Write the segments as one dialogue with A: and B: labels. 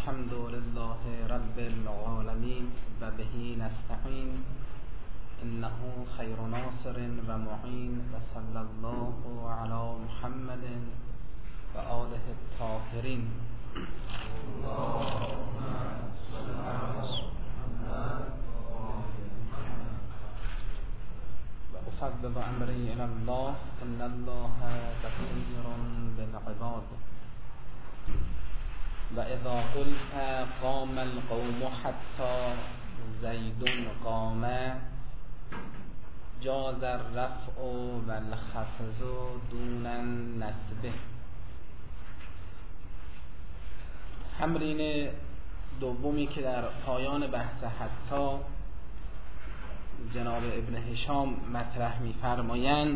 A: الحمد لله رب العالمين و به نستعین انه خیر ناصر و معین و صلی الله علی محمد و آله الطاهرین. و افوض امری الی الله ان الله بصیر بالعباد. و اذا قلت قام القوم حتی زید قام جاز الرفع و الخفض دون النصب. تمرین دومی که در پایان بحث حتی جناب ابن هشام مطرح می‌فرمایند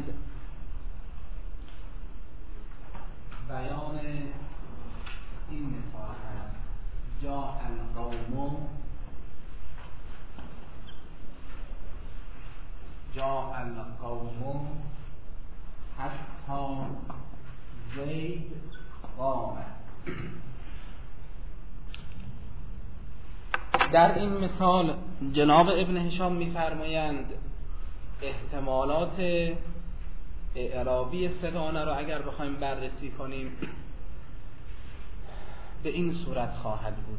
A: بیان این مثال هست: جاء القوم حتی زید قام. در این مثال جناب ابن هشام می‌فرمایند احتمالات اعرابی سگانه رو اگر بخوایم بررسی کنیم به این صورت خواهد بود.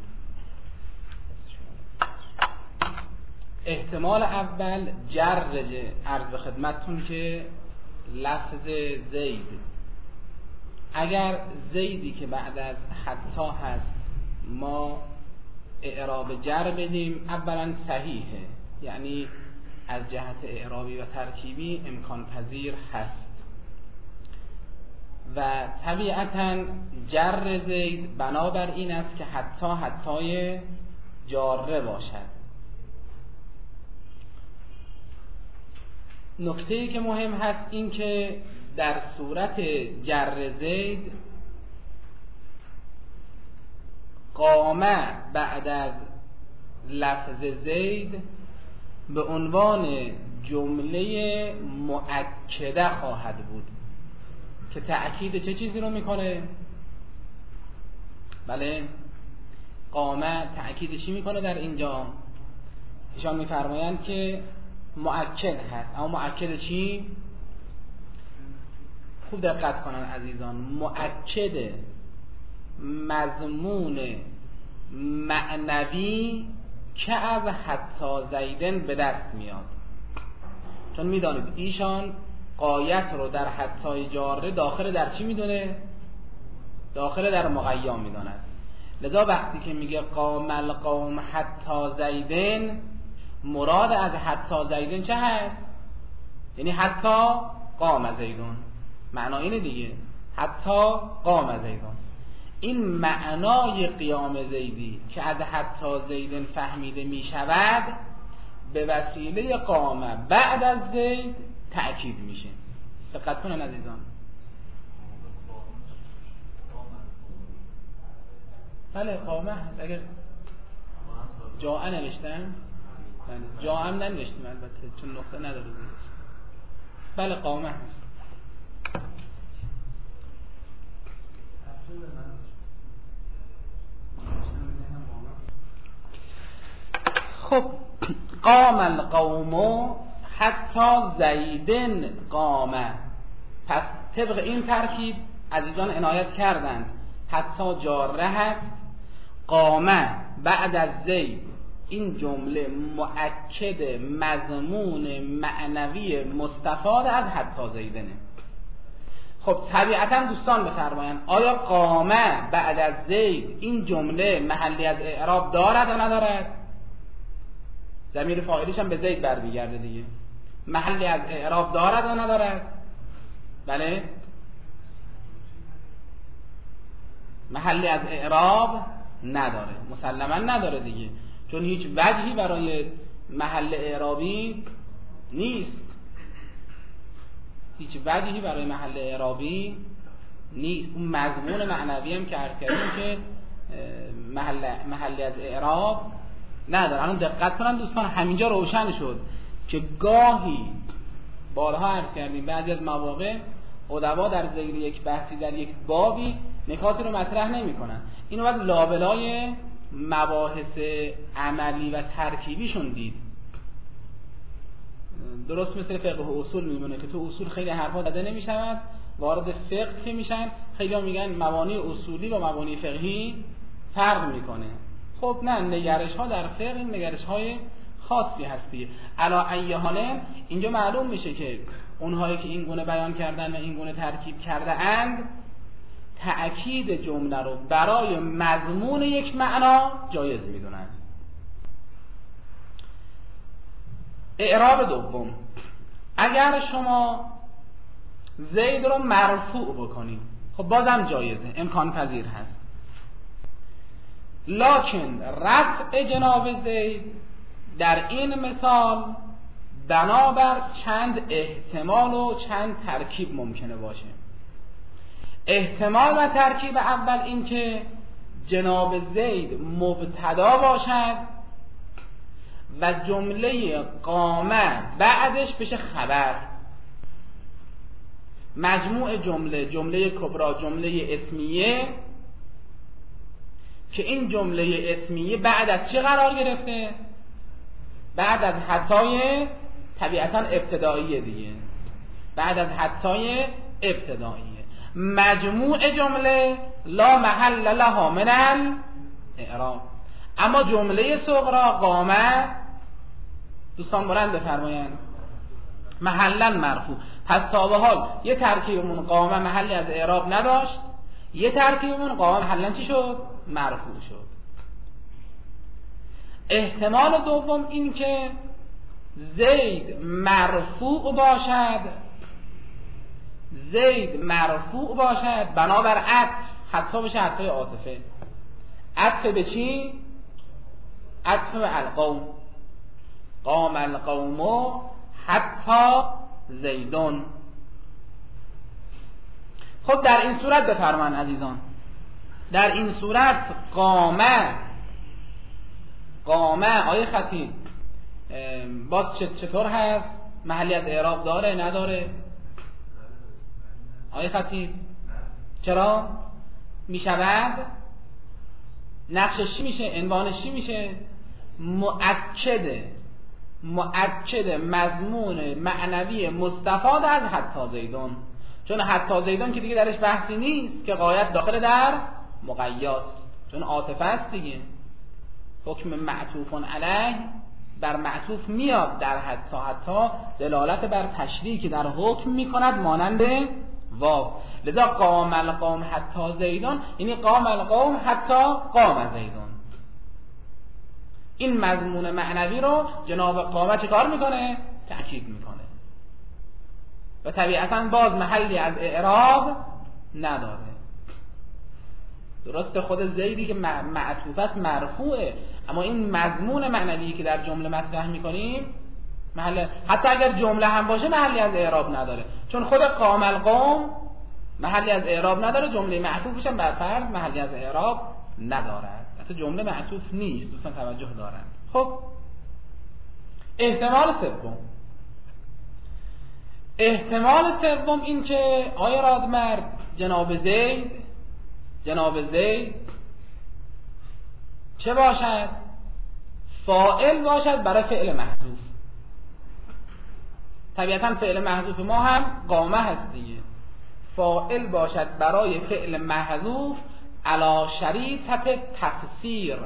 A: احتمال اول جر عرض به خدمتتون که لفظ زید، اگر زیدی که بعد از حتی هست ما اعراب جر بدیم اولا صحیحه، یعنی از جهت اعرابی و ترکیبی امکان پذیر هست و طبیعتاً جر زید بنابر این است که حتی جاره باشد. نکته‌ای که مهم هست این که در صورت جر زید قامه بعد از لفظ زید به عنوان جمله مؤکده خواهد بود که تأکید چه چیزی رو میکنه؟ بله، قامه تأکید چی میکنه در اینجا؟ ایشان میفرمایند که مؤکد هست. اما مؤکد چی؟ خوب دقت کنن عزیزان، مؤکد مضمون معنوی که از حتی زیدن به دست میاد. چون میدانید ایشان غایت رو در حتی جاره داخل در چی میدونه؟ داخل در مقیم میداند. لذا وقتی که میگه قام القوم حتی زیدن، مراد از حتی زیدن چه هست؟ یعنی حتی قام زیدون، معنا اینه دیگه، حتی قام زیدون. این معنای قیام زیدی که از حتی زیدن فهمیده میشود به وسیله قامه بعد از زید تأکید میشه. دقت کنن عزیزان. بله قامه هست. اگر جاء نوشتم، جاء هم ننوشتم البته چون نقطه نداره زیدش. بله قامه هست. خب قام القوم حتی زیدن قامه، پس طبق این ترکیب عزیزان عنایت کردند حتی جاره هست، قامه بعد از زید این جمله مؤکد مضمون معنوی مستفاد از حتی زیدنه. خب طبیعتا دوستان بفرمایند آیا قامه بعد از زید این جمله محلی از اعراب دارد یا ندارد؟ ضمیر فاعلیش هم به زید برمیگرده دیگه. محلی از اعراب دارد یا ندارد؟ بله، محلی از اعراب نداره، مسلما نداره دیگه، چون هیچ وجهی برای محل اعرابی نیست. هیچ وجهی برای محل اعرابی نیست. اون مضمون معنوی هم که عرض کردیم که محلی از اعراب نداره. الان دقت کنن دوستان، همینجا روشن شد که گاهی بارها عرض کردیم بعضی از مواقع ادبا در ذیل یک بحثی در یک بابی نکاتی رو مطرح نمی کنن. اینو باید لابلای مباحث عملی و ترکیبیشون دید. درست مثل فقه و اصول میمونه که تو اصول خیلی حرفا زده نمیشود، وارد فقه که میشن خیلی ها میگن مبانی اصولی با مبانی فقهی فرق میکنه. خب نه، نگرش ها در فقه این نگرش های خاصی هستی. علا ای حاله اینجا معلوم میشه که اونهایی که این گونه بیان کردن و این گونه ترکیب کرده اند تأکید جمله رو برای مضمون یک معنا جایز میدونن. اعراب دوم، اگر شما زید رو مرفوع بکنید خب بازم جایزه، امکان پذیر هست، لکن رفع جناب زید در این مثال بنابر چند احتمال و چند ترکیب ممکنه باشه. احتمال و ترکیب اول این که جناب زید مبتدا باشد و جمله قامه بعدش بشه خبر. مجموع جمله کبرا، جمله اسمیه که این جمله اسمیه بعد از چه قرار گرفته؟ بعد از حتی طبیعتا ابتداییه دیگه، بعد از حتی ابتداییه. مجموع جمله لا محل لها من الاعراب. اما جمله صغرا قامه دوستان بلند بفرمایند محلا مرفوع. پس تا به حال یه ترکیبمون قامه محلی از اعراب نداشت، یه ترکیبمون قامه محلا چی شد؟ مرفوع شد. احتمال دوم این که زید مرفوع باشد، زید مرفوع باشد بنابر عطف، حتی بشه حتی عاطفه. عطف به چی؟ عطف به القوم، قام القوم حتی زیدون. خب در این صورت بفرمان عزیزان، در این صورت قامه آیه خطیب باز چطور هست؟ محلی از اعراب داره نداره؟ آیه خطیب چرا؟ میشود؟ نقشش چی میشه؟ عنوانش چی میشه؟ مؤکد مضمون معنوی مستفاد از حتی زیدون. چون حتی زیدون که دیگه درش بحثی نیست که غایت داخل در مقیاست، چون عاطفه است دیگه. حکم معطوف علیه بر معطوف میاد در حتی دلالت بر تشریح که در حکم میکند مانند واو. لذا قام القوم حتی زیدون یعنی قام القوم حتی قام زیدون. این مضمون معنوی رو جناب قامه چه کار میکنه؟ تأکید میکنه و طبیعتا باز محلی از اعراب نداره. درسته خود زیدی که معطوف است مرفوعه، اما این مضمون معنوی که در جمله مطرح میکنیم حتی اگر جمله هم باشه محلی از اعراب نداره، چون خود قام القوم محلی از اعراب نداره، جمله معطوفش هم بر فرض محلی از اعراب ندارد، حتی جمله معطوف نیست. دوستان توجه دارن. خب احتمال سوم این که آیا رادمرد جناب زید چه باشد؟ فاعل باشد برای فعل محذوف. طبیعتا فعل محذوف ما هم قامه هست دیگه. فاعل باشد برای فعل محذوف علی شریطه تفسیر،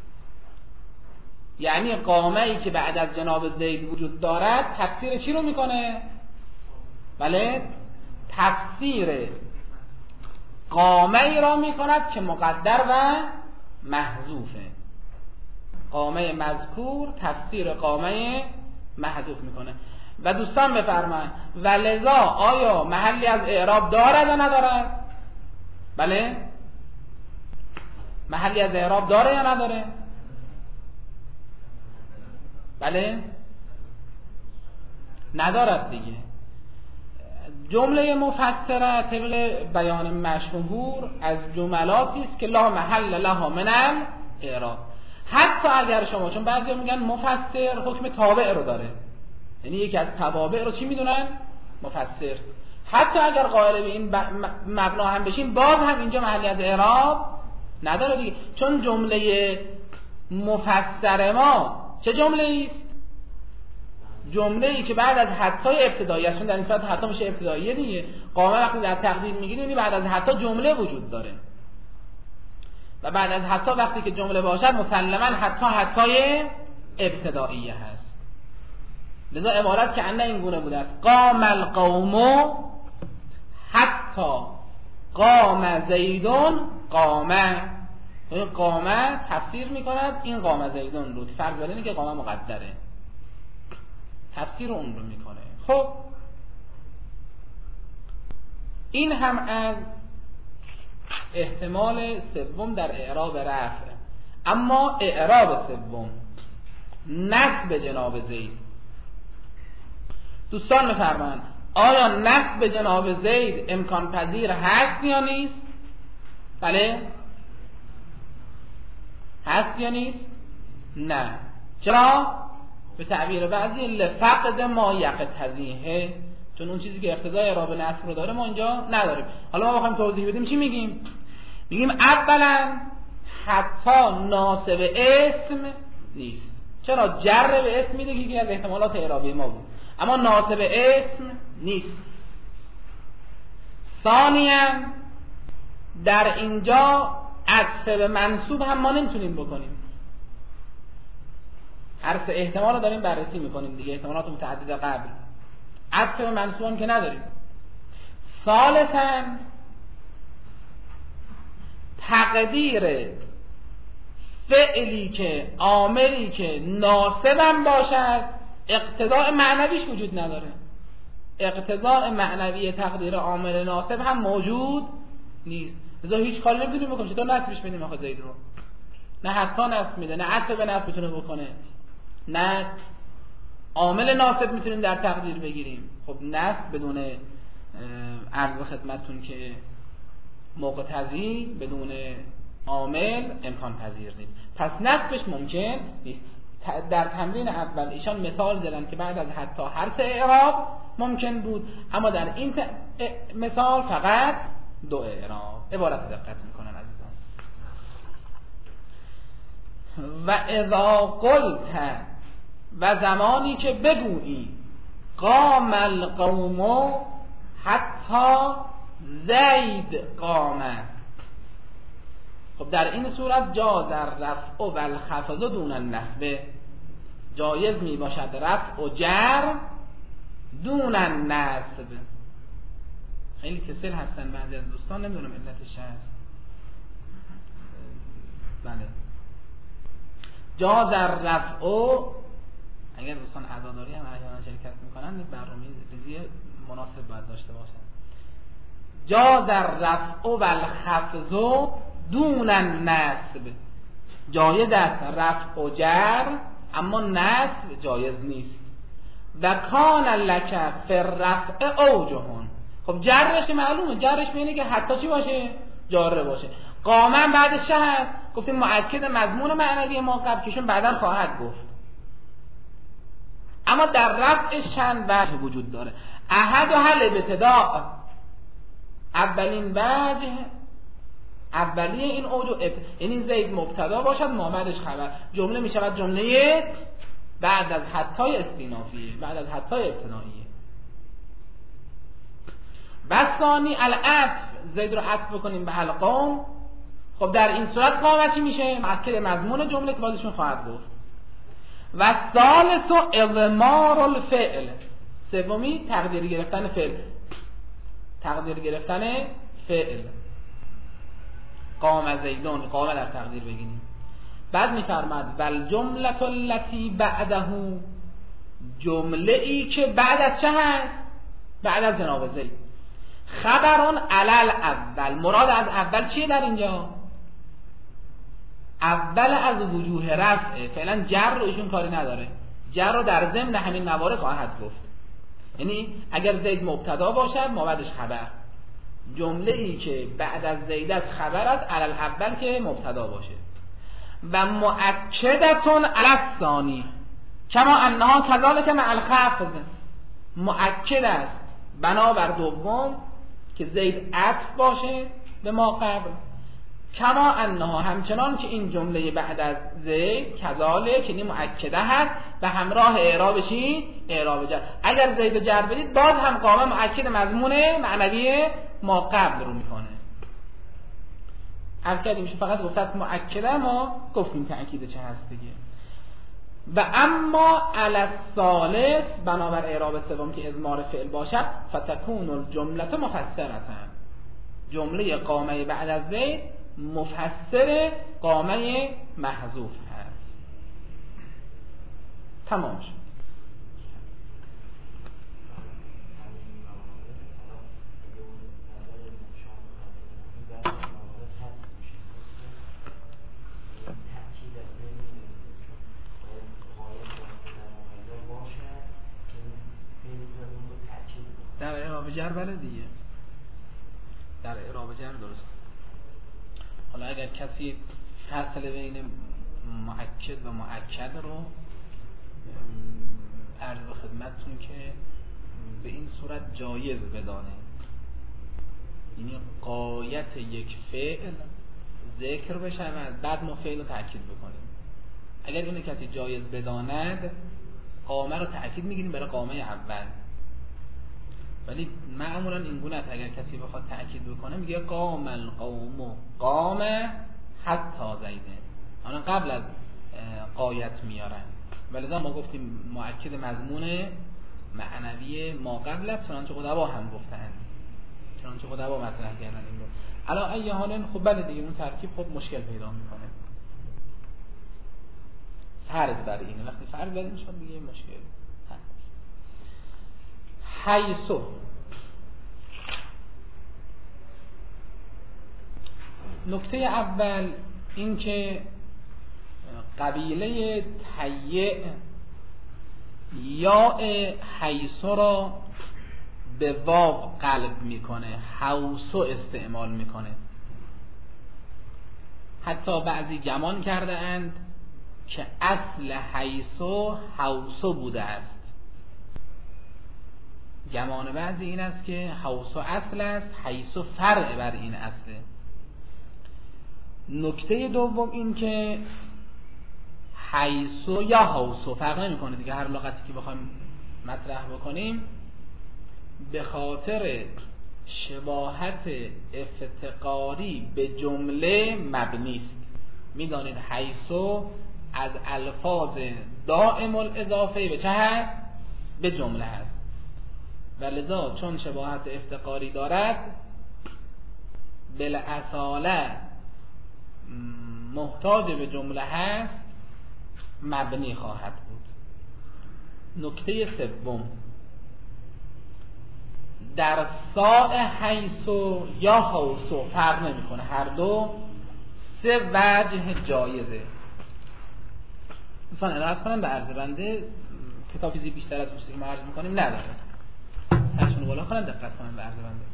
A: یعنی قامه ای که بعد از جناب زید وجود دارد تفسیر چی رو میکنه؟ بله، تفسیر قامه ای را میکند که مقدر و محذوفه. قامه مذکور تفسیر قامه محذوف میکنه. و دوستان بفرمایید ولذا آیا محلی از اعراب دارد یا ندارد؟ بله، محلی از اعراب داره یا نداره؟ بله، ندارد دیگه. جمله مفسره طبق بیان مشهور از جملاتی است که لا محل لها من الاعراب. حتی اگر شما، چون بعضیا میگن مفسر حکم تابع رو داره، یعنی یکی از توابع رو چی میدونن؟ مفسر. حتی اگر قائل به این مبنا هم بشیم باز هم اینجا محلی از اعراب نداره دیگه، چون جمله مفسر ما چه جمله است؟ جمله ای که بعد از حتی ابتدایی است. در این صورت حتی میشه ابتداییه دیگه. قامه وقتی در تقدیر میگیریم بعد از حتی جمله وجود داره و بعد از حتی وقتی که جمله باشد مسلما حتی ابتداییه هست. لذا عبارت که انه این گونه بوده است: قام القوم حتی قام زیدون قامه. این قامه تفسیر میکند این قام زیدون رو، فرض بر اینه که قامه مقدره، تفسیر اون رو میکنه. خب این هم از احتمال سوم در اعراب رفع. اما اعراب سوم نصب جناب زید، دوستان بفرمایند آیا نصب جناب زید امکان پذیر هست یا نیست؟ بله؟ هست یا نیست؟ نه. چرا؟ به تعبیر بعضی لفقد ما یقتضیه، چون اون چیزی که اقتضای اعراب نصب رو داره ما اینجا نداریم. حالا ما بخوایم توضیح بدیم چی میگیم؟ میگیم اولا حتی ناصب اسم نیست. چرا؟ جر به اسم میده که یکی از احتمالات اعرابی ما بود، اما ناصب اسم نیست. ثانیاً در اینجا عطف به منصوب هم ما نمیتونیم بکنیم. هر سه احتمال رو داریم بررسی میکنیم دیگه، احتمالات متعدد قبل. عطف به منصوب هم که نداریم. ثالثاً تقدیر فعلی که عاملی که ناصبم باشد اقتضاء معنویش وجود نداره. اقتضاء معنوی تقدیر عامل ناصب هم موجود نیست. لذا هیچ کاری نمیتونیم بکنیم. چطور نصبش بدیم آخه زید رو؟ نه حتی نصب میده، نه عطف به نصب میتونه بکنه، نه عامل ناصب میتونیم در تقدیر بگیریم. خب نصب بدون عرض به خدمتتون که موقتضی بدون عامل امکان پذیر نیست. پس نصبش ممکن نیست. در تمرین اول ایشان مثال زدن که بعد از حتی هر سه اعراب ممکن بود، اما در این مثال فقط دو اعراب. عبارت دقت میکنن عزیزان. و اذا قلت، و زمانی که بگویی قام القوم حتی زید قامه، خب در این صورت جاز رفع و الخفض دون النصب، جایز می باشد رفع و جر دون النصب. خیلی کسل هستن بعضی از دوستان، نمیدونم علتش هست. بله جاز رفع و، اگر دوستان عزاداری هم احیانا شرکت میکنن برنامه ریزی مناسب باید داشته باشن. جاز رفع و الخفض دون النصب، جایز است رفع و جر اما نصب جایز نیست. و کان لک فی الرفع اوجهون، خب جرش که معلومه، جرش اینه که حتی چی باشه؟ جاره باشه. قامن بعدش چه هست؟ گفتیم مؤکد مضمون معنوی ما قبل کشون بعداً خواهد گفت. اما در رفعش چند وجه وجود داره. احد و حل ابتداء، اولین وجه، اولیه این اوج، یعنی زید مبتدا باشد محمدش خبر، جمله می شود جمله بعد از حتی استینافیه، بعد از حتی ابتداییه. و ثانی العطف، زید رو عطف بکنیم به القوم، خب در این صورت قامه چی میشه؟ مؤکد مضمون جمله که بازشون خواهد گفت. و ثالث اضمار الفعل، سومی تقدیر گرفتن فعل، تقدیر گرفتن فعل. قام زیدون، قام در تقدیر بگیریم. بعد میفرماد ول جمله التي بعده، جمله ای که بعد از چه هست؟ بعد از جناب زید. خبرون علل اول، مراد از اول چیه در اینجا؟ اول از وجوه رفعه. فعلا جر رو ایشون کاری نداره، جر رو در ضمن همین موارد خواهد گفت. یعنی اگر زید مبتدا باشد ما بعدش خبر، جمله ای که بعد از زید از خبر است علل اول که مبتدا باشه. و مؤکدتون علی الثانی کما انها کذالک مع الخفض، مؤکد است بنابر دوم که زید عطف باشه به ما قبل. کما انها همچنان که این جمله بعد از زید کذالک یعنی مؤکده هست و همراه اعراب چی؟ اعراب جر. اگر زید جر بدید باز هم قامه مؤکد مضمون معنوی ما قبل رو میکنه. عرض کردیم فقط گفته است مؤکده، ما گفتیم تأکید چه هست دیگه. و اما علی الثالث بنابر اعراب سوم که اضمار فعل باشد فتکون الجمله مفسرة، جمله قامه بعد از زید مفسر قامه محذوف هست. تمام شد. در اعراب جر بله دیگه، در اعراب جر درست. حالا اگر کسی فصل بین مؤکد و مؤکد رو عرض به خدمتتون که به این صورت جایز بدانه، یعنی غایت یک فعل ذکر بشه و بعد ما فعل رو تأکید بکنیم. اگر اینو کسی جایز بداند قامه رو تأکید میگیریم برای قامه اول، ولی معمولا این گونه است. اگر کسی بخواد تأکید بکنه میگه قام القوم، قام حتی زیده، آن قبل از غایت میارن. ولذا ما گفتیم مؤکد مضمون معنوی ما قبل است، چنانچه ادبا هم گفتن، چنانچه ادبا مطرح کردن این رو. علا ای حال خب بله دیگه اون ترکیب خب مشکل پیدا میکنه. فرض بر اینه، وقتی فرض بر این شد دیگه مشکل. حیثو نکته اول این که قبیله تیع یا حیثو را به واو قلب میکنه، حوسو استعمال میکنه. حتی بعضی گمان کرده اند که اصل حیثو حوسو بوده است. گمان بعضی این است که حوسو اصل است، حیثو فرع بر این اصله. نکته دوم این که حیثو یا حوسو فرق نمی کنه دیگه، هر لغتی که بخوایم مطرح بکنیم به خاطر شباهت افتقاری به جمله مبنی است. میدانید حیثو از الفاظ دائم الاضافه به چه هست؟ به جمله هست. ولذا چون شباهت افتقاری دارد بالاصاله محتاج به جمله هست، مبنی خواهد بود. نکته سوم در ساء حیثو یا حوسو فرق نمیکنه، هر دو سه وجه جایزه. دوستان ارائه کنم به عرض بنده، کتاب چیزی بیشتر از اون ما عرض میکنیم نداره، دستشون بالا کنن دقت کنن به عرض بنده.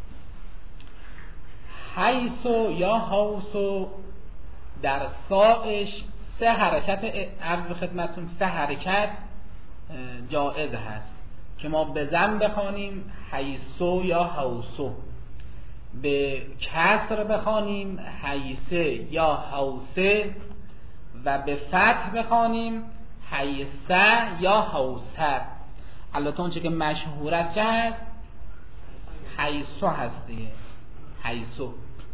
A: حیثو یا حوسو در ساعش سه حرکت عرض به خدمتتون، سه حرکت جائز هست که ما به ضم بخوانیم حیثو یا حوسو، به کسر بخوانیم حیثه یا حوسه و به فتح بخوانیم حیثه یا حوسه. البته اون چه که مشهور است چه هست؟ حیثو هست دیگه، حیثو.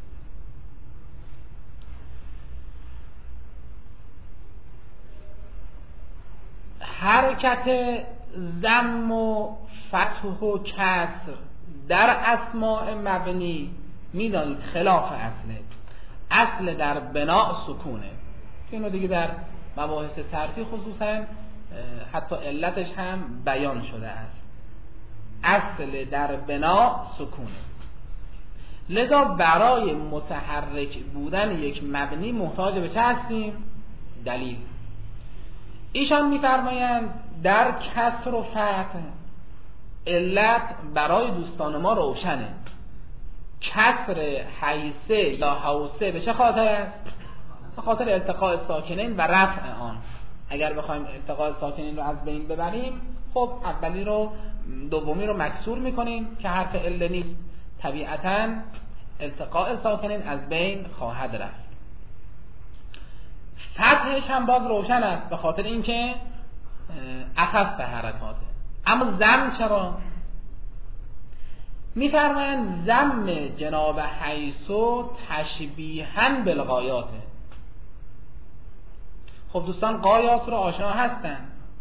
A: حرکت ضم و فتح و کسر در اسماء مبنی میدانید خلاف اصله. اصل در بنا سکونه، اینو دیگه در مباحث صرفی خصوصا حتی علتش هم بیان شده است. اصل در بنا سکونه. لذا برای متحرک بودن یک مبنی محتاج به چه هستیم؟ دلیل. ایشان می‌فرمایند در کسر و فتح علت برای دوستان ما روشنه. کسر حیثه یا حوسه به چه خاطر است؟ به خاطر التقاء ساکنین و رفع آن. اگر بخوایم التقاء ساکنین رو از بین ببریم، خب اولی رو دومی رو مکسور میکنیم که حرف عله نیست، طبیعتاً التقاء ساکنین از بین خواهد رفت. فتحش هم باز روشن است به خاطر اینکه اخف حرکاته. اما ضم چرا؟ میفرمایند ضم جناب حیثو تشبیها بالغایاته. خب دوستان غایات رو آشنا هستن،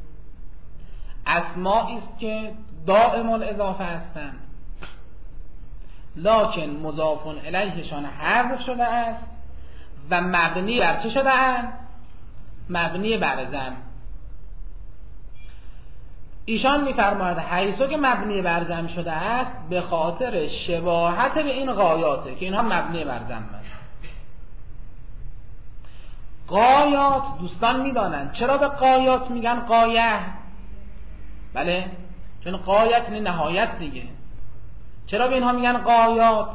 A: اسمائی است که دائم الاضافه هستند، لکن مضاف الیهشان حذف شده است و مبنی بر چه شده اند؟ مبنی بر ضم. ایشان میفرماید حیثو که مبنی بر ضم شده است به خاطر شباهت به این غایاته که اینها مبنی بر ضم است. غایات دوستان میدانند چرا به غایات میگن غایه؟ بله، چون غایت یعنی نهایت دیگه. چرا به اینها میگن غایات؟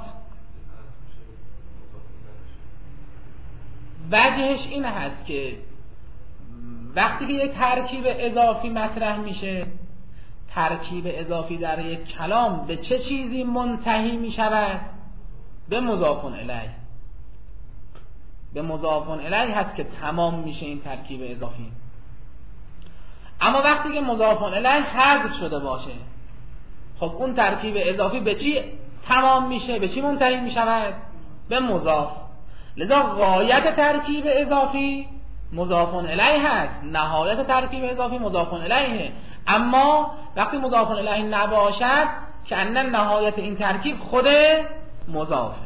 A: وجهش این هست که وقتی که یک ترکیب اضافی مطرح میشه، ترکیب اضافی در یک کلام به چه چیزی منتهی میشود؟ به مضاف الیه. به مضاف الیه هست که تمام میشه این ترکیب اضافی. اما وقتی که مضاف الیه حذف شده باشه، خب اون ترکیب اضافی به چی تمام میشه؟ به چی منتهی میشود؟ به مضاف. لذا غایت ترکیب اضافی مضاف الیه هست، نهایت ترکیب اضافی مضاف الیه. اما وقتی مضاف الیه نباشد که ان نهایت این ترکیب خود مضافه،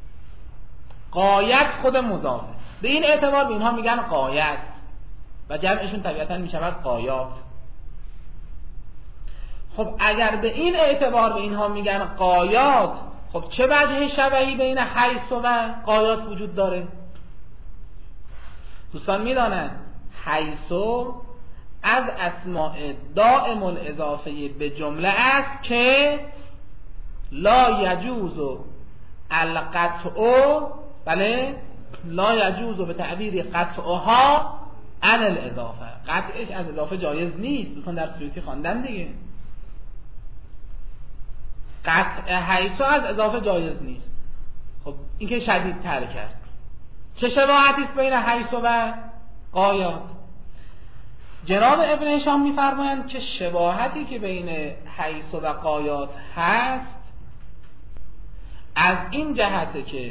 A: غایت خود مضافه. به این اعتبار به اینها میگن غایت و جمعشون طبیعتا میشود غایات. خب اگر به این اعتبار به اینها میگن غایات، خب چه وجه شبهی بین حیث و غایات وجود داره؟ دوستان میدانند حیث از اسماء دائم الاضافه به جمله است که لا یجوز القطع، بله، لا یجوز به تعبیر قطعها عن الاضافه. قطعش از اضافه جایز نیست. دوستان در سیوطی خواندن دیگه، قطع حیث از اضافه جایز نیست. خب این که شدید تر کرد. چه شباهتی است بین حیث و غایات؟ جناب ابن هشام میفرمایند که شباهتی که بین حیث و غایات هست از این جهته که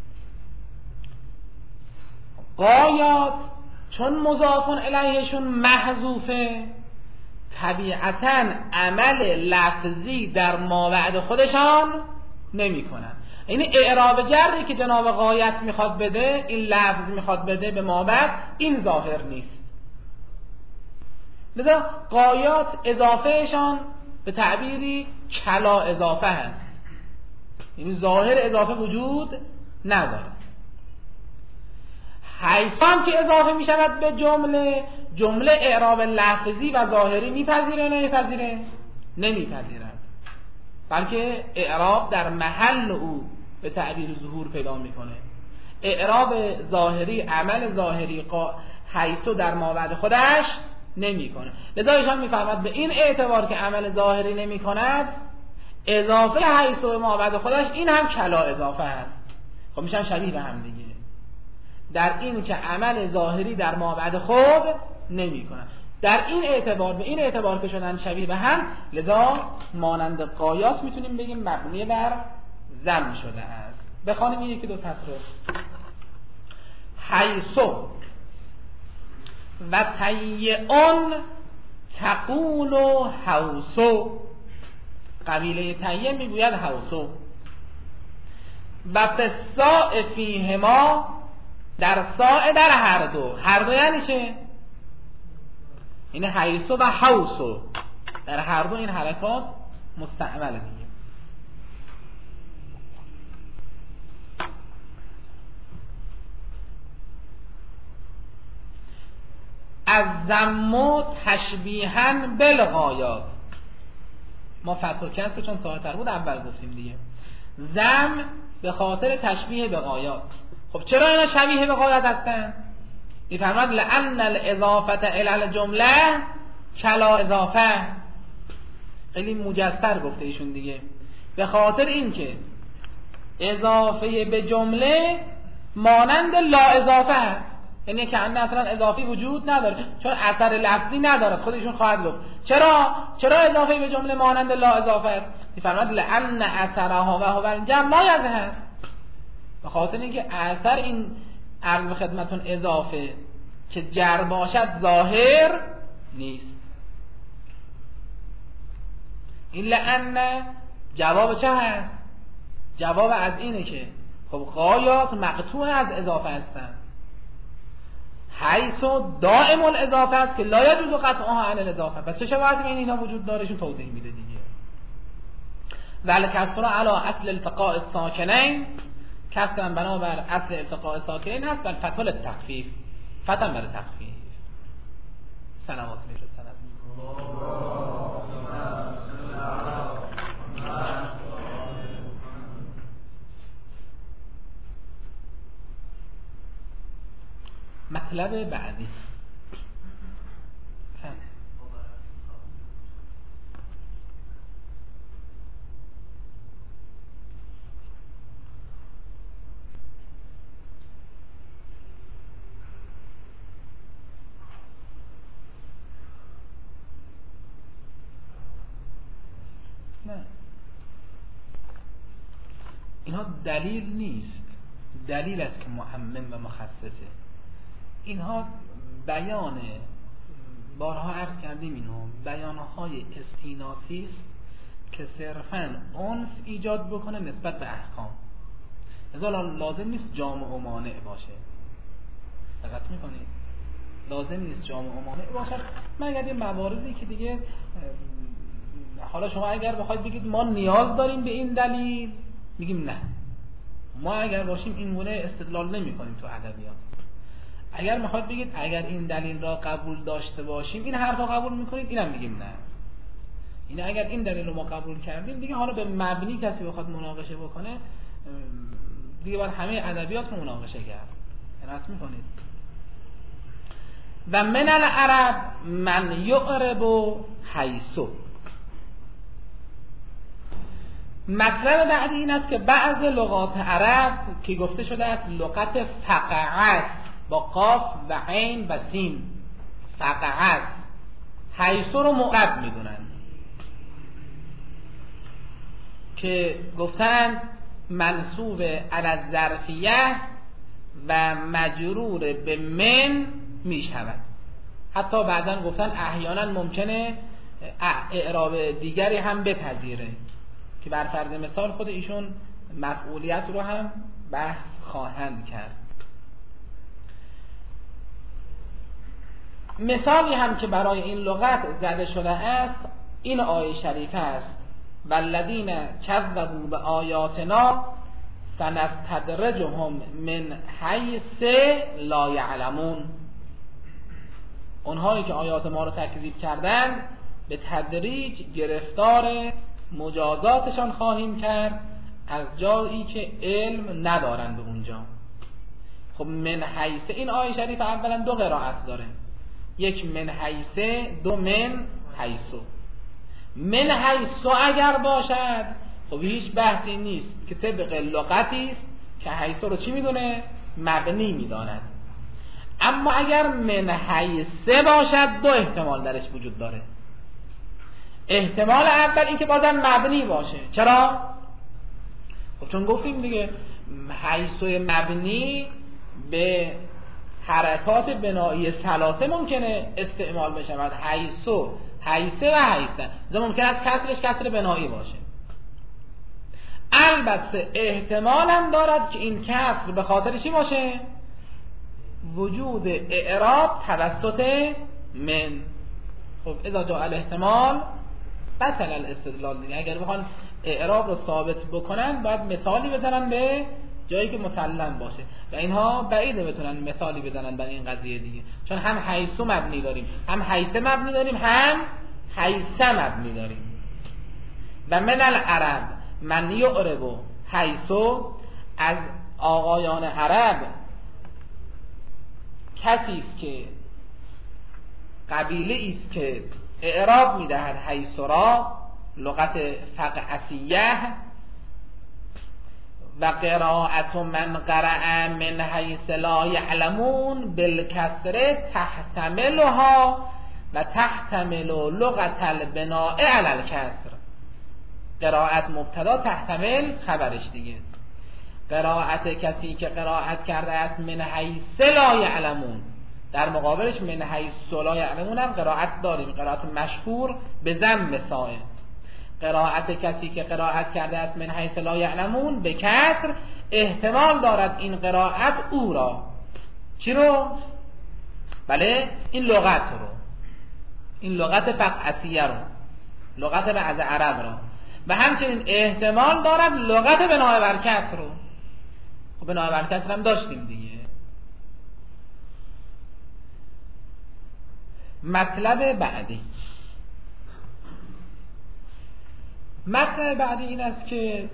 A: غایات چون مضاف الیهشون محذوفه، طبیعتاً عمل لفظی در مابعد خودشان نمی کنن. این اعراب جری که جناب غایت میخواد بده، این لفظ میخواد بده به مابعد، این ظاهر نیست. لذا غایات اضافهشان به تعبیری کلا اضافه هست، یعنی ظاهر اضافه وجود نداره. حیث هم که اضافه می شود به جمله اعراب لفظی و ظاهری میپذیره نمیپذیره؟ نمیپذیرد، بلکه اعراب در محل او به تعبیر ظهور پیدا میکنه. اعراب ظاهری، عمل ظاهری حیث در مابعد خودش نمیکنه. لذا ایشان میفهمد به این اعتبار که عمل ظاهری نمیکند، اضافه حیث به مابعد خودش این هم کلا اضافه هست. خب میشن شبیه به هم دیگه در این که عمل ظاهری در مابعد خود نمی کنن. در این اعتبار، به این اعتبار که شدن شبیه به هم، لذا مانند غایات میتونیم بگیم مبنی بر ضم شده است. بخوانیم این یکی دو سطر رو. حیثو و تیعون تقول حوسو. قبیله تیه میگوید حوسو. و فساء فیهما، در ساء در هر دو. هر دو یعنی چه؟ این حیثو و حوسو، در هر دو این حرکات مستعمل دیگه. از ضم تشبیها بالغایات. ما فتح و کسر چون ساده بود اول گفتیم دیگه. ضم به خاطر تشبیه به غایات. خب چرا اینا شبیه به غایات هستن؟ میفرماد لأن الاضافه الی الجمله کلا اضافه. خیلی مجزتر گفته ایشون دیگه. به خاطر اینکه اضافه به جمله مانند لا اضافه هست، یعنی که اصلا اضافی وجود نداره، چون اثر لفظی نداره. خودشون خواهد گفت چرا اضافه به جمله مانند لا اضافه است؟ میفرماد لأن اثرها و هو الجمع لا یظهر، به خاطر اینکه اثر این عرض به خدمتون اضافه که جر باشد ظاهر نیست. این لأن جواب چه هست؟ جواب از اینه که خب غایات مقطوع از اضافه هستند، حیث دائم الاضافه است که لا یجوز قطعها عن الاضافه. پس چه شباهتی بین اینا وجود داره؟ شون توضیح میده دیگه. والکسر علی اصل التقاء الساکنین، کسر بنابر اصل التقاء ساکنین هست، بل فتح التخفیف، فتح بر تخفیف. سلامات میفرستن از مطلب بعدی. نه اینها دلیل نیست، دلیل است که معمم و مخصصه. اینها بیان، بارها عرض کردیم، اینها بیانهای استیناسی است که صرفاً انس ایجاد بکنه نسبت به احکام. لذا لازم نیست جامع و مانع باشه. دقت میکنید؟ لازم نیست جامع و مانع باشه مگر این مواردی که دیگه حالا شما اگر بخواید بگید ما نیاز داریم به این دلیل، میگیم نه، ما اگر باشیم این گونه استدلال نمی کنیم تو ادبیات. اگر میخواید بگید اگر این دلیل را قبول داشته باشیم این حرف را قبول میکنید، اینم میگیم نه. این اگر این دلیل رو ما قبول کردیم دیگه حالا به مبنی کسی بخواد مناقشه بکنه دیگه باید همه ادبیات رو مناقشه کرد. عنایت میکنید؟ و من العرب من یعرب حیثو. مطلب بعدی این است که بعض لغات عرب که گفته شده است لغت فقعت با قاف و عین و سین، فقعت حیثو رو معرب میدونن که گفتن منصوب علی الظرفیه و مجرور به من میشود. حتی بعداً گفتن احیانا ممکنه اعراب دیگری هم بپذیره که بر فرض مثال خود ایشون مفعولیت رو هم بحث خواهند کرد. مثالی هم که برای این لغت زده شده است این آیه شریفه است: والذین کذبوا بآیاتنا سنستدرجهم من حیث لا یعلمون. اونهایی که آیات ما رو تکذیب کردند به تدریج گرفتار مجازاتشان خواهیم کرد از جایی که علم ندارند به اونجا. خب من حیث این آیه شریف اولا دو قرائت داره، یک من حیث، دو من حیثو. من حیثو اگر باشد خب هیچ بحثی نیست که طبق لغتی است که حیثو رو چی میدونه؟ مبنی میداند. اما اگر من حیث باشد دو احتمال درش وجود داره. احتمال اول این که بازم مبنی باشه. چرا؟ خب چون گفتیم دیگه حیث مبنی به حرکات بنایی ثلاثه ممکنه استعمال بشود، حیثو، حیثه و حیثه. ممکن است کسرش کسر بنایی باشه. البته احتمال هم دارد که این کسر به خاطر چی باشه؟ وجود اعراب توسط من. خب اذا جاء الاحتمال بطل الاستدلال دیگه. اگر بخوان اعراب رو ثابت بکنن باید مثالی بزنن به جایی که مسلم باشه و اینها بعیده بتونن مثالی بزنن برای این قضیه دیگه، چون هم حیثو مبنی داریم، هم حیثه مبنی داریم، هم حیثه مبنی داریم. و من العرب من یعرب حیثو، از آقایان عرب کسی است که قبیله است که اعراب میدهد حیث را، لغت فقعسیه، و قراءت من قرأ من حیث لا یعلمون بالکسر تحتملها و تحتمل لغت البناء علی الکسر. قراءت مبتدا، تحتمل خبرش دیگه. قراءت کسی که قراءت کرده است من حیث لا یعلمون، در مقابلش من حیث لا یعلمون هم قراءت داریم، قراءت مشهور به ضم سائل. قراءت کسی که قراءت کرده است من حیث لا یعلمون به کسر، احتمال دارد این قراءت او را چی رو؟ بله این لغت رو، این لغت فقعیه رو، لغت بعض عرب رو، و همچنین احتمال دارد لغت بنای بر کسر رو. خب بنای بر کسر هم داشتیم دیگه. مطلب بعدی، مطلب بعدی این است که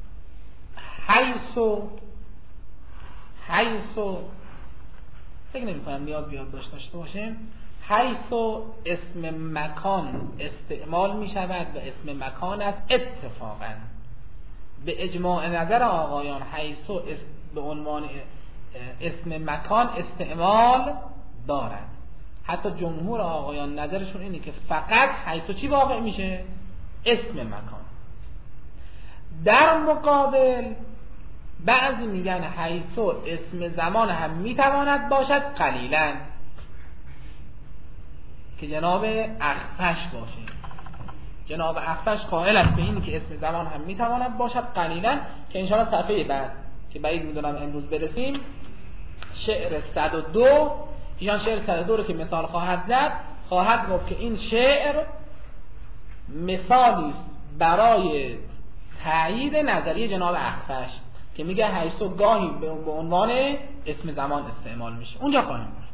A: حیث فکر نمی کنم نیاز بیاد داشته باشیم. حیث اسم مکان استعمال می شود و اسم مکان است اتفاقا به اجماع نظر آقایان. حیث به عنوان اسم مکان استعمال دارد. حتی جمهور آقایان نظرشون اینه که فقط حیث چی واقع میشه؟ اسم مکان. در مقابل بعضی میگن حیث اسم زمان هم میتواند باشد قلیلا، که جناب اخفش باشه. جناب اخفش قائل است به اینی که اسم زمان هم میتواند باشد قلیلا، که انشاءالله صفحه بعد که بعید میدونم امروز برسیم شعر 102 ایشان شعر 102 رو که مثال خواهد زد، خواهد گفت که این شعر مثالی است برای تایید نظریه جناب اخفش که میگه حیث گاهی به عنوان اسم زمان استعمال میشه. اونجا خواهیم گفت.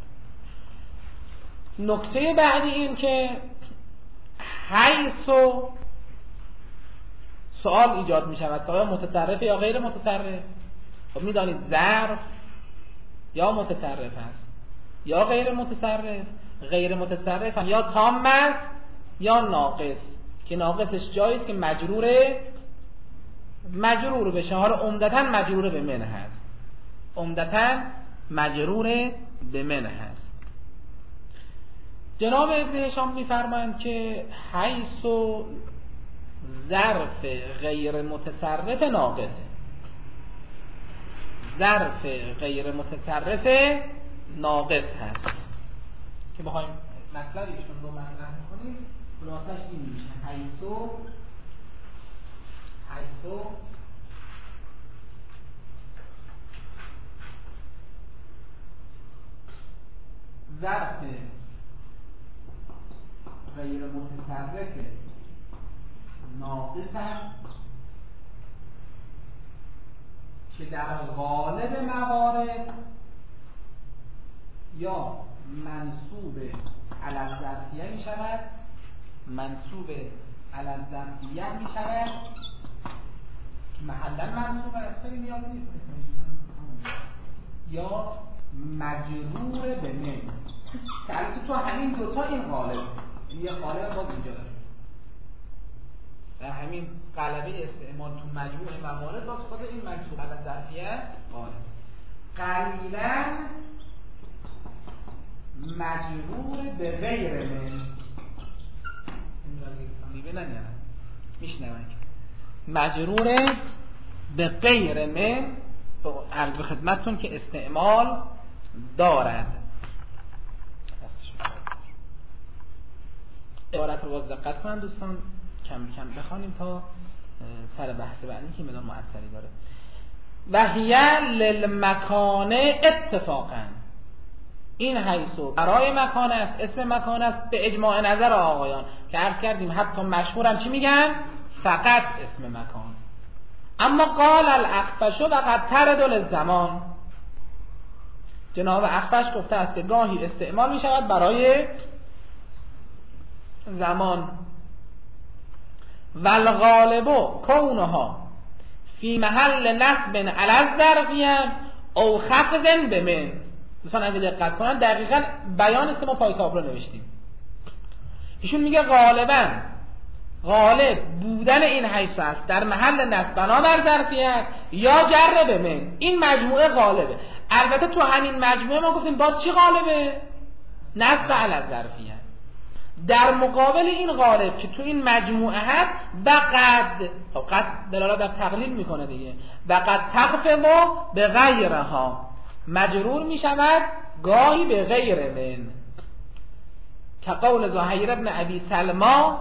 A: نکته بعدی این که حیث سوال ایجاد میشود که آیا متصرف یا غیر متصرف. خب میدانید ظرف یا متصرف هست یا غیر متصرف. غیر متصرف هم یا تام است یا ناقص، که ناقصش جایی است که مجرور بشه. حالا عمدتاً مجرور به من هست، عمدتاً مجرور به من هست. جناب ابن هشام میفرمایند که حیث ظرف غیر متصرف ناقصه. ظرف غیر متصرف ناقص هست که بخوایم مطلبیشون رو مطرح کنیم. خلاصش این میشه حیث ظرف غیر متصرف ناقص هم که در غالب موارد یا منصوب علی الظرفیه می شود، منصوب علی الظرفیه می شود که محلا منصوب است، خیلی میاد نیست، یا مجرور به من، که البته تو همین دوتا این غالب، یعنی یه غالب باز اینجا داره. در همین غلبه استعمال تو مجموع موارد باز خود این منصوب علی الظرفیه غالب. قلیلا مجرور به غیر من، این را لیسانی بنن یا نه میشنون مجرور به غیر من عرض به خدمتتون که استعمال دارد. عبارت رو باز دقت کنن دوستان، کم کم بخوانیم تا سر بحث بعدی که مدار معطلی داره. و هی للمکان اتفاقا، این حیثو برای مکان است، اسم مکان است به اجماع نظر آقایان که عرض کردیم حتی مشهورم چی میگن؟ فقط اسم مکان. اما قال الاخفش و قد ترد للزمان، جناب اخفش گفته است که گاهی استعمال می شود برای زمان. والغالب کونها فی محل نصب علی الظرفیه او خفض بمن. دوستان اگه دقت کنن دقیقاً بیان است که ما پای تابلو نوشتیم. ایشون میگه غالباً غالب بودن این حیث است در محل نصب بنابر ظرفیت یا جر به من، این مجموعه غالبه. البته تو همین مجموعه ما گفتیم باز چی غالبه؟ نصب علی ظرفیت. در مقابل این غالب که تو این مجموعه هست بقد، قد دلالت در تقلیل میکنه دیگه، بقد تخفض به غیرها، مجرور میشود گاهی به غیر من، که قول زهیر ابن ابی سلمى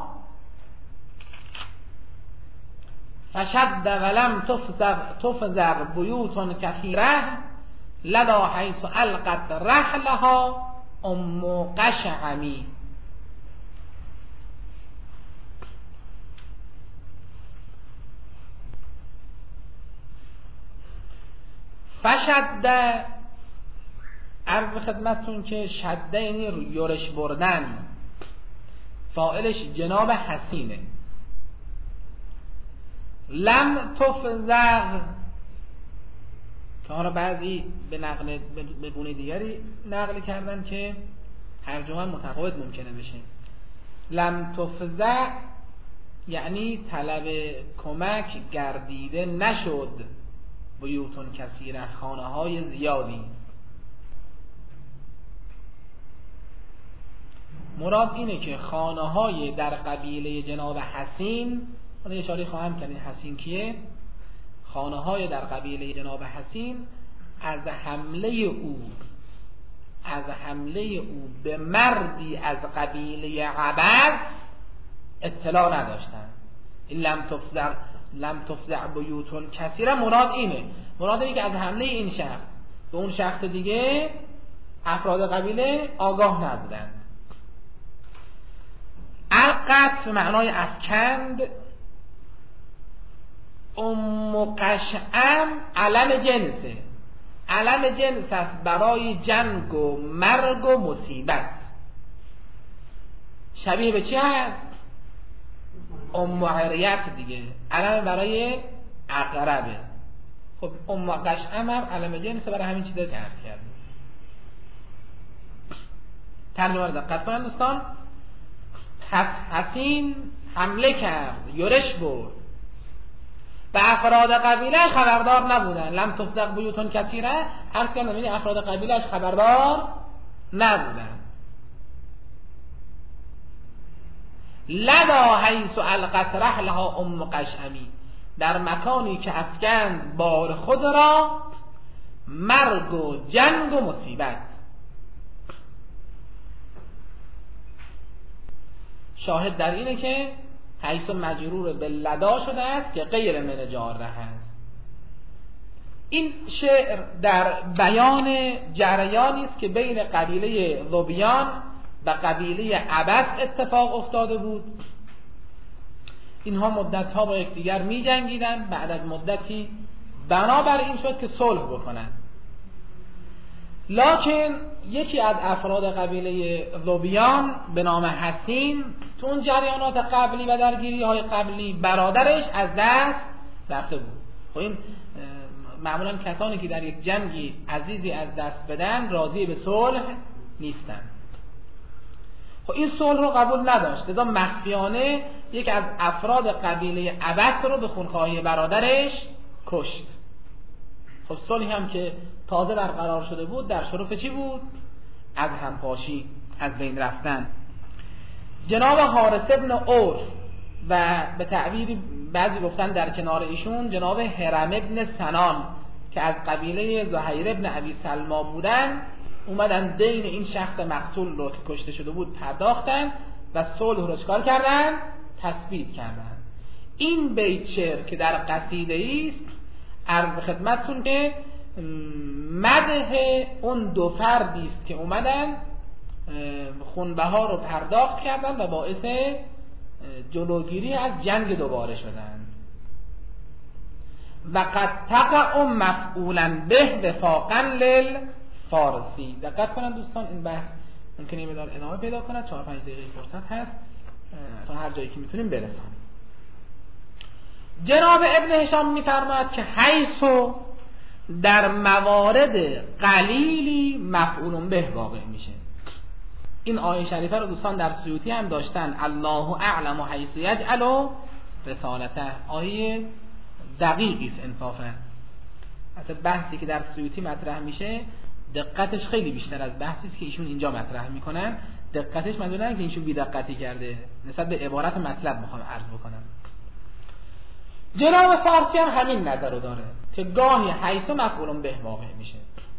A: فشد ولم تفزر بیوت کثیره لدا حیث القت رحلها ام قشعمی. فشده، عرض به خدمتتون که شده یعنی یورش بردن، فاعلش جناب حسینه. لم تفزع که حالا بعضی به گونه دیگری نقل کردن که ترجمه متفاوت ممکنه بشه. لم تفزع یعنی طلب کمک گردیده نشد بیوتون کثیره، خانه های زیادی. مراد اینه که خانه های در قبیله جناب حسین، من اشاره خواهم کرد این حسین کیه، خانه های در قبیله جناب حسین از حمله او به مردی از قبیله عبس اطلاع نداشتن. این لم تفزع بیوتون کثیره مراد اینه، مراد اینه که از حمله این شخص به اون شخص دیگه افراد قبیله آگاه نبودن. القت به معنای افکند. ام قشعم علم جنسه، علم جنس است برای جنگ و مرگ و مصیبت. شبیه به چی هست؟ ام عریت دیگه، علم برای عقربه. خب ام قشعم هم علم جنسه، برای همین چیزا عرض کردیم. ترجمه رو دقت کنن دوستان. حسین حمله کرد، یورش برد، به افراد قبیلهش خبردار نبودن. لم تفزع بیوتون کثیره، عرض کردم این افراد قبیلهش خبردار نبودن. لدا حیث القت رحلها ام قشعمی، در مکانی که افکند بار خود را مرگ و جنگ و مصیبت. شاهد در اینه که حیث مجرور به لدا شده است که غیر من جاره هست. این شعر در بیان جریانی است که بین قبیله ظبیان و قبیله عبس اتفاق افتاده بود. اینها مدتها با یکدیگر می جنگیدن، بعد از مدتی بنابر این شد که صلح بکنن. لکن یکی از افراد قبیله ظبیان به نام حسین تو اون جریانات قبلی و درگیری های قبلی برادرش از دست رفته بود. خب این معمولا کسانی که در یک جنگی عزیزی از دست بدن راضی به صلح نیستن. خب این صلح رو قبول نداشت، لذا مخفیانه یک از افراد قبیله عبس رو به خونخواهی برادرش کشت. خب صلحی هم که تازه برقرار شده بود در شرف چی بود؟ از همپاشی، از بین رفتن. جناب حارث ابن عوف و به تعبیر بعضی گفتن در کنار ایشون جناب هرم ابن سنان که از قبیله زهیر ابن ابی سلمى بودن، اومدن دین این شخص مقتول رو که کشته شده بود پرداختن و صلح رو چکار کردن؟ تثبیت کردن. این بیت شعر که در قصیده است عرض خدمتتون که مدح اون دو فردی است که اومدن خونبه ها رو پرداخت کردن و باعث جلوگیری از جنگ دوباره شدن. و قد تقع مفعولا به وفاقا للفارسی. دقت کنن دوستان، این بحث ممکنه مقدار ادامه پیدا کنه، 4-5 دقیقه فرصت هست تا هر جایی که میتونیم برسیم. جناب ابن هشام میفرماید که حیثو در موارد قلیلی مفعول به واقع میشه. این آیه شریفه رو دوستان در سیوطی هم داشتن، الله اعلم حیث یجعل رسالته. آیه دقیقی است انصافا. حتی بحثی که در سیوطی مطرح میشه دقتش خیلی بیشتر از بحثی است که ایشون اینجا مطرح میکنن. دقتش منظور نه که ایشون بی دقتی کرده، نسبت به عبارت مطلب میخوام عرض بکنم. جناب فارسی هم همین نظر رو داره که گاهی حیث مفعول به واقع میشه.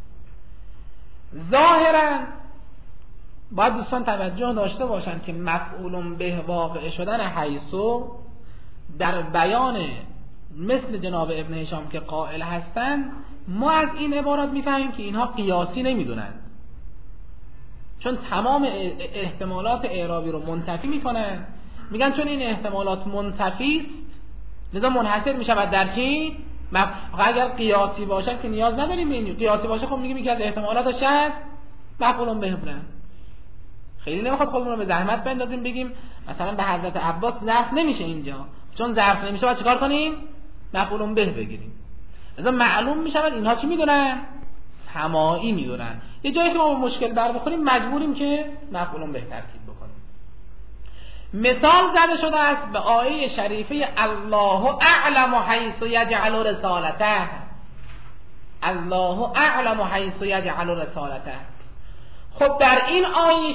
A: ظاهرا باید دوستان توجه داشته باشن که مفعول به واقع شدن حیث در بیان مثل جناب ابن هشام که قائل هستن، ما از این عبارات میفهمیم که اینها قیاسی نمیدونن، چون تمام احتمالات اعرابی رو منتفی میکنن. میگن چون این احتمالات منتفی است لذا منحصر میشود در چی؟ اگر قیاسی باشه که نیاز نداریم به این. قیاسی باشه خب میگیم یکی از احتمالاتش هست مفعول به بودن. خیلی نمیخواد خودمون رو به زحمت بندازیم بگیم مثلا به حضرت عباس ظرف نمیشه اینجا، چون ظرف نمیشه باید چیکار کنیم؟ مفعول به بگیریم. لذا معلوم میشود اینها چی میدونن؟ سماعی میدونن. یه جایی که ما مشکل بر بخوریم مجبوریم که مفعول به ترکیب بکنیم. مثال زده شده است به آیه شریفه الله اعلم حیث یجعل رسالته. الله اعلم حیث یجعل رسالته. خب در این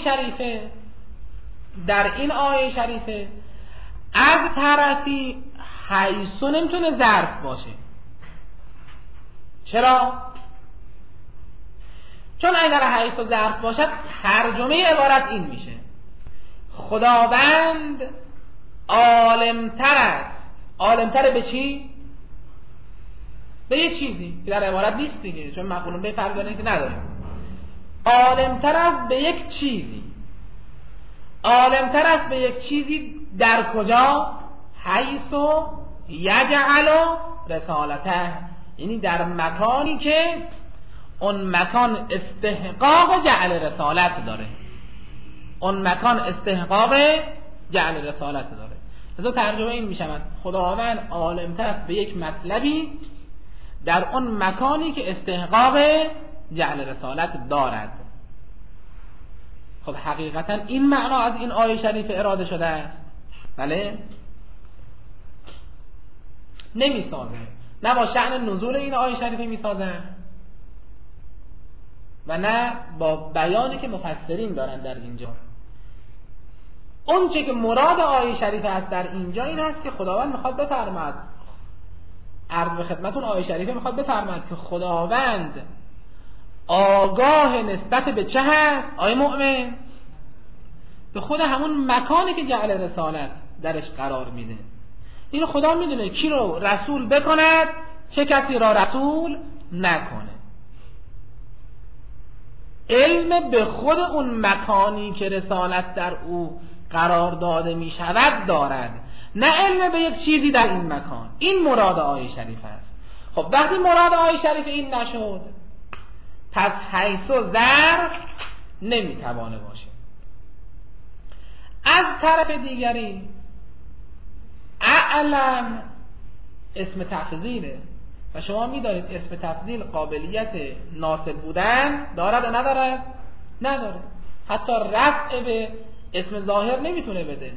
A: آیه شریفه از طرفی حیث نمیتونه ظرف باشه. چرا؟ چون اگر حیث ظرف باشد ترجمه عبارت این میشه خداوند عالمتر است. عالمتر به چی؟ به یه چیزی که در عبارت نیست دیگه، چون مفعول به فرض که نداریم. عالمتر است به یک چیزی. عالمتر است به یک چیزی در کجا؟ حیث یجعل رسالته، یعنی در مکانی که اون مکان استحقاق جعل رسالت داره. اون مکان استحقاق جعل رسالت داره. لذا ترجمه این میشود خداوند عالمتر است به یک مطلبی در اون مکانی که استحقاق جعل رسالت دارد. خب حقیقتا این معنا از این آیه شریف اراده شده است؟ بله؟ نمیسازه. نه با شأن نزول این آیه شریفه میسازه و نه با بیانی که مفسرین دارن در اینجا. اون چه که مراد آیه شریفه است در اینجا این است که خداوند میخواد بفرماید، عرض به خدمتون آیه شریفه میخواد بفرماید که خداوند آگاه نسبت به چه هست؟ آیه مؤمن به خود همون مکانی که جعل رسالت درش قرار میده. این خدا میدونه کی رو رسول بکند، چه کسی را رسول نکنه. علم به خود اون مکانی که رسالت در او قرار داده می شود دارد، نه علم به یک چیزی در این مکان. این مراد آیه شریف است. خب وقتی مراد آیه شریف این نشد، پس حیث و ظرف نمیتوانه باشه. از طرف دیگری اعلم اسم تفضیله و شما میدانید اسم تفضیل قابلیت ناصب بودن دارد و ندارد؟ نداره. حتی رفع به اسم ظاهر نمیتونه بده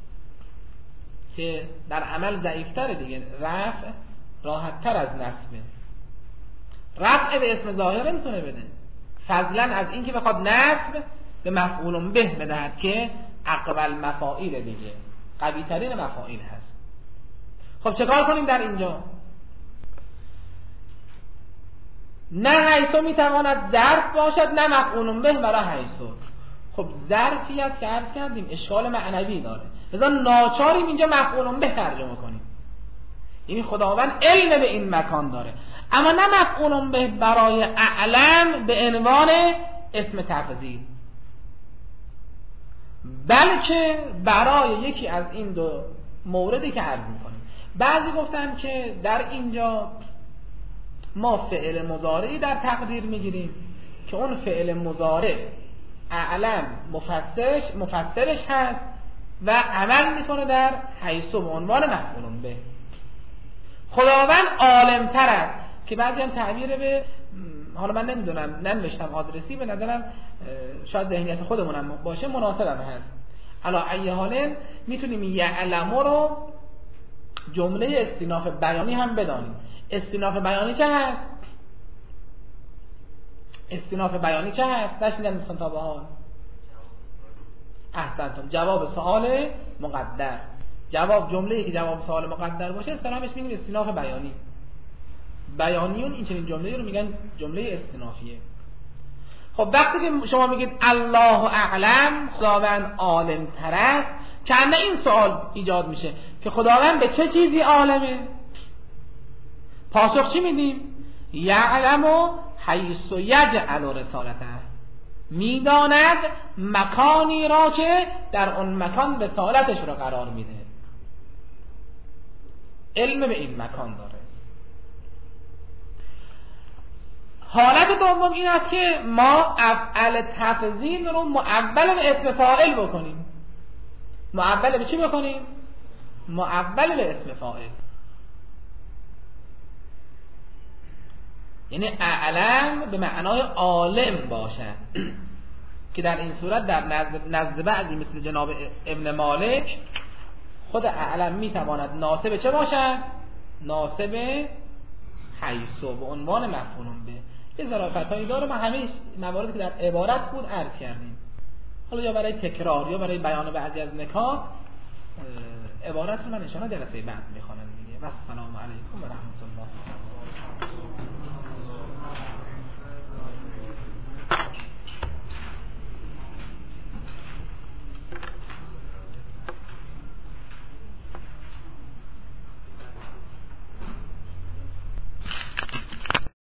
A: که در عمل ضعیفتره دیگه. رفع راحت تر از نصبه. رفع به اسم ظاهر نمیتونه بده، فضلا از این که بخواد نصب به مفعول به بدهد که اقبل مفاعیل دیگه، قوی ترین مفاعیل هست. خب چه کار کنیم در اینجا؟ نه حیث میتواند ظرف باشد نه مفعول به برای حیث. خب ظرفیت که عرض کردیم اشکال معنوی داره، لذا ناچاریم اینجا مفعول به ترجمه کنیم. یعنی خداوند علم به این مکان داره، اما نه مفعول به برای اعلم به عنوان اسم تفضیل، بلکه برای یکی از این دو موردی که عرض میکنیم. بعضی گفتن که در اینجا ما فعل مضارعی در تقدیر میگیریم که اون فعل مضارع اعلم مفسرش هست و عمل میکنه در حیث به عنوان مفعول به. خداوند عالمتر است که بعضی هم تعبیر به
B: حالا من نمیدونم ننوشتم آدرسی، به نظرم شاید ذهنیت خودمونم باشه، مناسبم هست. علا ای حال میتونیم یعلمو رو جمله استیناف بیانی هم بدانیم. استیناف بیانی چه هست؟ استیناف بیانی چه هست؟ نشنیدن دوستان تا به حال؟ احسنتم، جواب سوال مقدر. جواب جمله‌ای که جواب سوال مقدر باشه اصطلاحش میگیم استیناف بیانی. بیانیون این چنین جمله‌ای رو میگن جمله استینافیه. خب وقتی که شما میگید الله اعلم، خداوند عالم تر است، چند این سوال ایجاد میشه که خداوند به چه چیزی عالمه؟ پاسخ چی میدیم؟ یعلم حیث یجعل رسالته، میداند مکانی را که در اون مکان رسالتش رو قرار میده. علم به این مکان داره. حالت دوم این است که ما افعل تفضیل رو معول به اسم فاعل بکنیم. معول به چی بکنیم؟ معول به اسم فاعل. یعنی اعلم به معنای عالم باشد که در این صورت در نزد بعضی مثل جناب ابن مالک خود اعلم میتواند ناسب چه باشد؟ ناسب حیثو به عنوان مفعول به. یه ظرافتایی داره، ما همه مواردی که در عبارت بود عرض کردیم. حالا یا برای تکرار یا برای بیان بعضی از نکات عبارت رو من ان شاء الله جلسه بعد میخوانم دیگه. و السلام علیکم و رحمت الله.